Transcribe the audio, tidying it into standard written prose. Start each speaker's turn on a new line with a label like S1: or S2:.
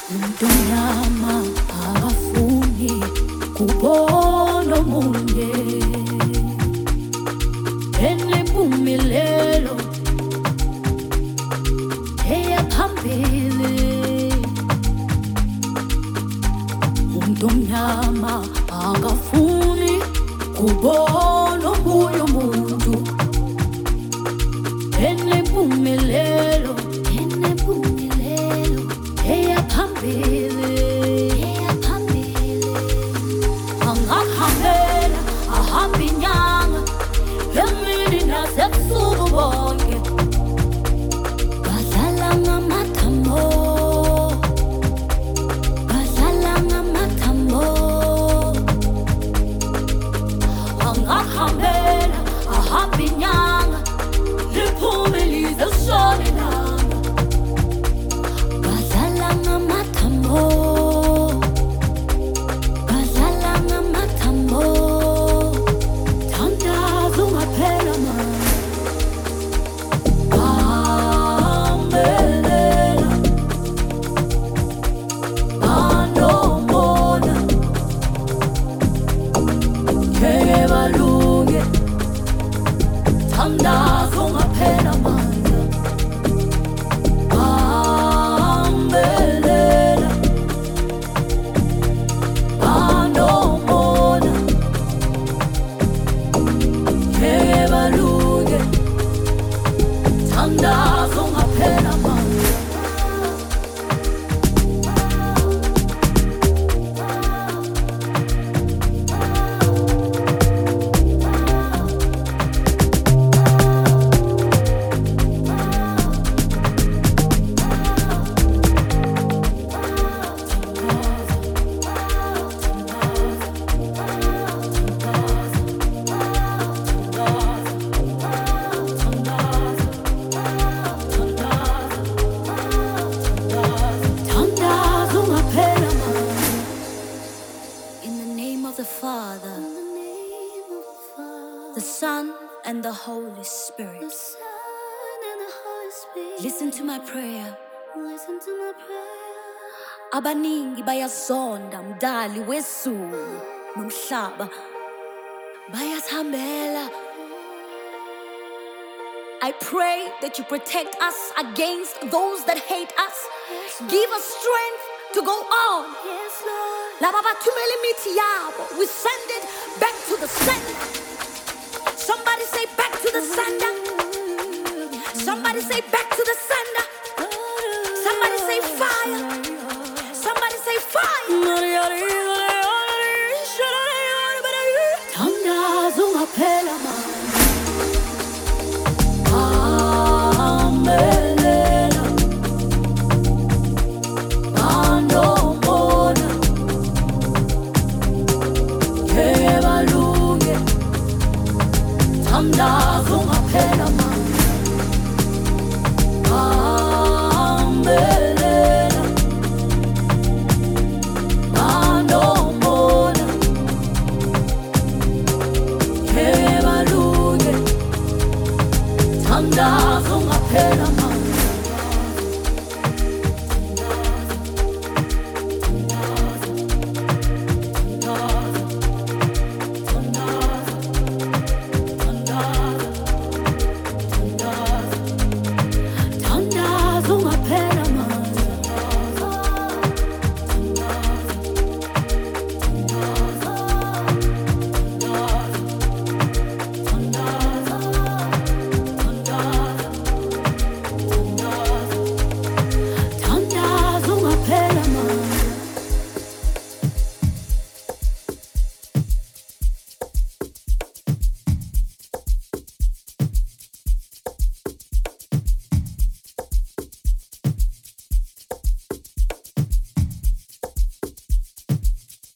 S1: Umntonyama akafuni kubona omunye enempumelelo eya phambili. Umntonyama akafuni kubona omunye umuntu enempumelelo eya phambili. Angahambela ahambe inyanga emini nasebusuku bonke badlala ngamathambo, badlala ngamathambo. Angahambela ahambe inyanga liphume lize lishone ilanga badlala ngamathambo, badlala ngamathambo. Thandaza ungaphela mama, bambelela banomona ngeke balunge. Thandaza ungaphela mama, bambelela banomona ngeke balunge. Thandaza ungaphela mama. Thandaza ungaphela mama. In the name of the Father, the Son, and the Holy Spirit. Listen to my prayer. Abaningi bayazonda mdali wezulu nomhlaba, bayathambela. I pray that you protect us against those that hate us. Give us strength to go on. Laba bathumela imithi yabo, we send it back to the sender. Somebody say back to the sender. Somebody say back to the sender.